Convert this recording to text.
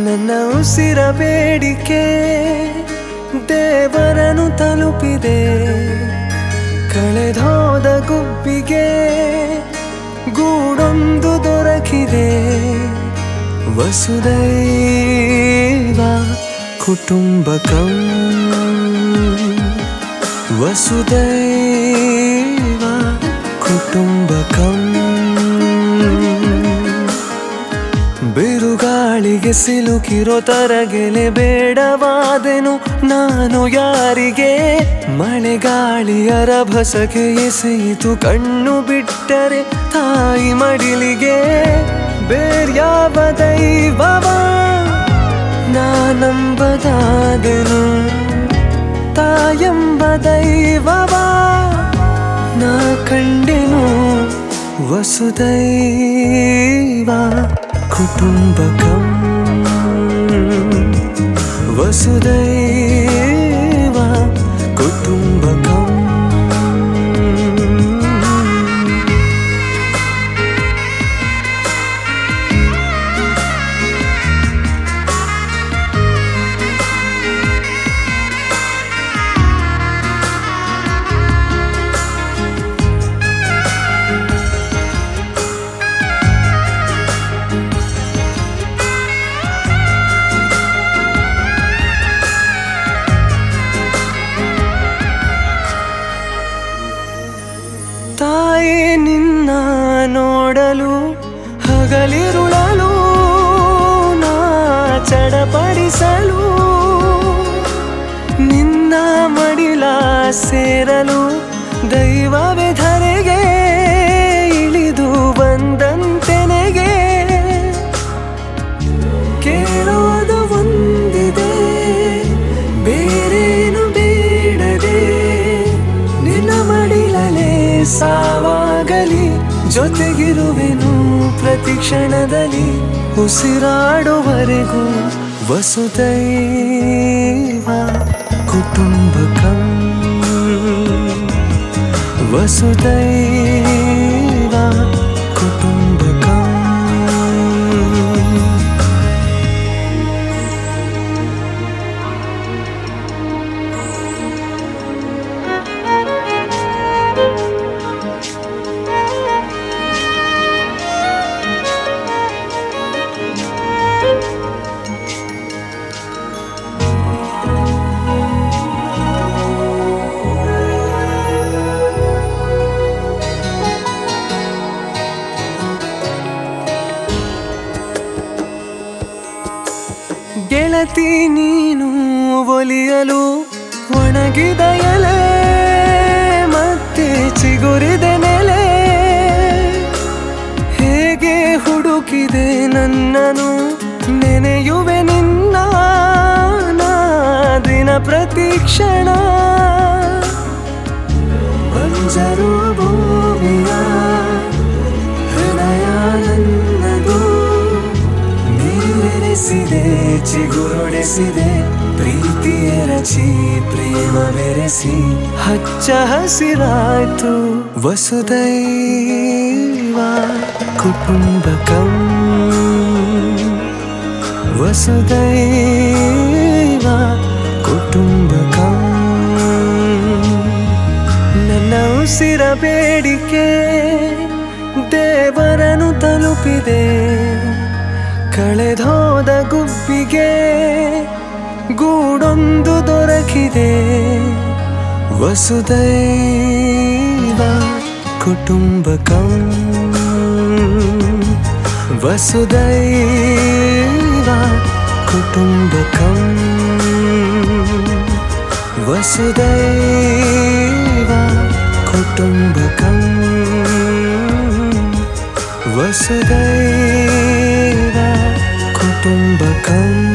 ನನ್ನ ಉಸಿರ ಬೇಡಿಕೆ ದೇವರನ್ನು ತಲುಪಿದೆ. ಕಳೆದೋದ ಗುಬ್ಬಿಗೆ ಗೂಡೊಂದು ದೊರಕಿದೆ. ವಸುದೈವ ಕುಟುಂಬಕಂ ವಸುದೈವ ಕುಟುಂಬಕಂ. ಬಿರುಗಾಳಿಗೆ ಸಿಲುಕಿರೋ ತರಗೆಲೆ ಬೇಡವಾದೆನು ನಾನು ಯಾರಿಗೆ. ಮಳೆಗಾಳಿಯ ರಭಸಕ್ಕೆ ಎಸೆಯಿತು ಕಣ್ಣು ಬಿಟ್ಟರೆ ತಾಯಿ ಮಡಿಲಿಗೆ. ಬೇರ್ಯಾವ ದೈವವ ನಾನಂಬದಾದೆನು. ತಾಯಂಬ ದೈವವ ನಾ ಕಂಡೆನು. ವಸುದೈವ ಕುಟುಂಬಕಂ ವಸುದೈವ ಕುಟುಂಬಕಂ. ತಾಯಿ ನಿನ್ನ ನೋಡಲು ಹಗಲಿರುಳಲು ನಾ ಚಡಪಡಿಸಲು. ನಿನ್ನ ಮಡಿಲ ಸೇರಲು ದೈವವೇ ಧರೆಗೆ ಇಳಿದು ಬಂದಂತೆನೆಗೆ. ಕೇಳೋದು ಒಂದಿದೆ ಬೇರೇನು ಬೇಡದೆ. ನಿನ್ನ ಮಡಿಲಲೇ ಸಾವಾಗಲಿ ಜೊತೆಗಿರುವೆನು ಪ್ರತಿ ಕ್ಷಣದಲ್ಲಿ ಉಸಿರಾಡುವರೆಗೂ. ವಸುದೈವ ಕುಟುಂಬಕಂ ವಸುದೈವ ಕುಟುಂಬಕಂ. ಗೆಳತಿ ನೀನು ಒಲಿಯಲು ಒಣಗಿದ ಎಲೆ ಮತ್ತೆ ಚಿಗುರಿದೆ ನೆಲೆ. ಹೇಗೆ ಹುಡುಕಿದೆ ನನ್ನನು ನೆನೆಯುವೆ ನಿನ್ನ ನಾ ದಿನ ಪ್ರತಿ ಕ್ಷಣ. ಬಂಜರು ಭೂಮಿಯ ಹೃದಯ ನನ್ನದು. ನೀರೆರೆಸಿದೆ ಚಿಗುರೊಡೆಸಿದೆ ಪ್ರೀತಿಯ ರಚಿ ಪ್ರೇಮ ಬೆರೆಸಿ ಹಚ್ಚ ಹಸಿರಾಯ್ತು. ವಸುದೈವ ಕುಟುಂಬಕಂ ವಸುದೈವ ಕುಟುಂಬಕಂ. ನನ್ನ ಉಸಿರ ಬೇಡಿಕೆ ದೇವರನ್ನು ತಲುಪಿದೆ. ಕಳೆದೋದ ಗುಬ್ಬಿಗೆ ಗೂಡೊಂದು ದೊರಕಿದೆ. ವಸುದೈವ ಕುಟುಂಬಕಂ ವಸುದೈವ ಕುಟುಂಬಕಂ ವಸುದೈವ ಕುಟುಂಬಕಂ ವಸುದೈವ ಕುಟುಂಬಕಂ.